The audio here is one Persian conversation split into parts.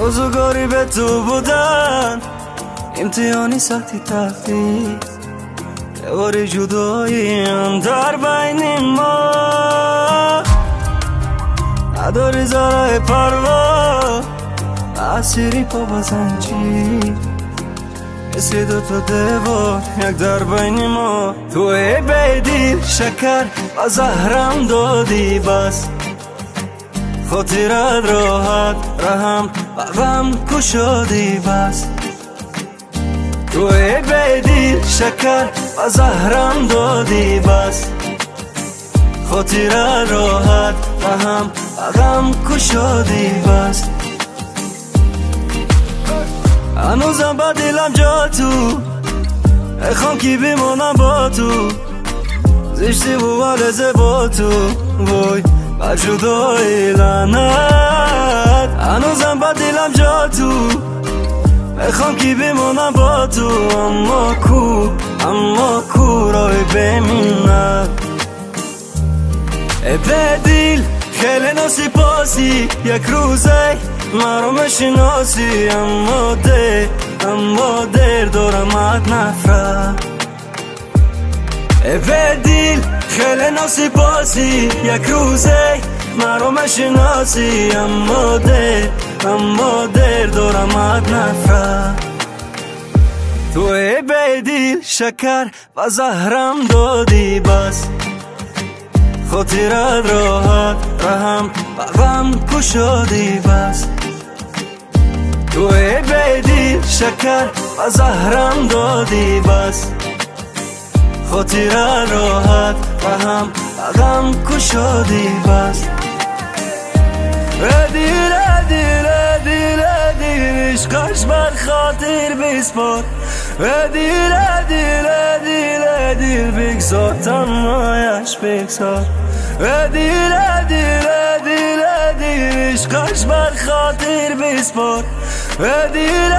روزگاری به تو بودن امتحانی سختی تختی دوباره جداییم در بین ما نداری ذره پروا اسیری پا با زنجیر مثل دوتا دیوار یک در بین ما توی بیدیر شکر و زهرم دادی بس خاطرت راحت رحم و غم کشادی بس توی بیدیر شکر و زهرم دادی بس خاطرت راحت رحم و غم کشادی بس هنوزم با دلم جا تو اخوام کی بمونم با تو زشتی و ولزه با تو وای بر جدایی لعنت هنوزم با دلم جا تو اخوام کی بمونم با تو اما کو رای بمینم به دل خیلی ناسپاسی یک روزه مرا مشناسی اما دیر دارم ات نفرت به دل خیلی ناسپاسی یک روزه مرا مشناسی اما دیر دارم ات نفرت توی به دل شکر و زهرم دادی بس خاطرت راحت رحم و غم کشادی بس توی بیدیر شکر و زهرم دادی بس خاطرت راحت رحم و غم کشادی بس دیر عشقش بر خاطر بسپار دیر بگذار تنهایش بگذار دیر عشقش بر خاطر بسپار دیر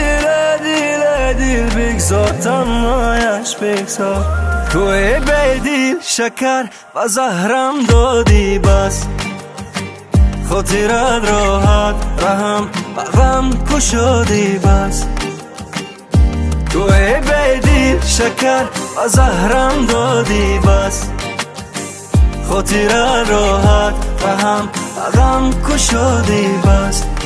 بگذار تنهایش بگذار توی بیدیر شکر و زهرم دادی بس خاطرت راحت رحم و غم کشادی بس توی بیدیر شکر و زهرم دادی بس خاطرت راحت رحم و غم کشادی بس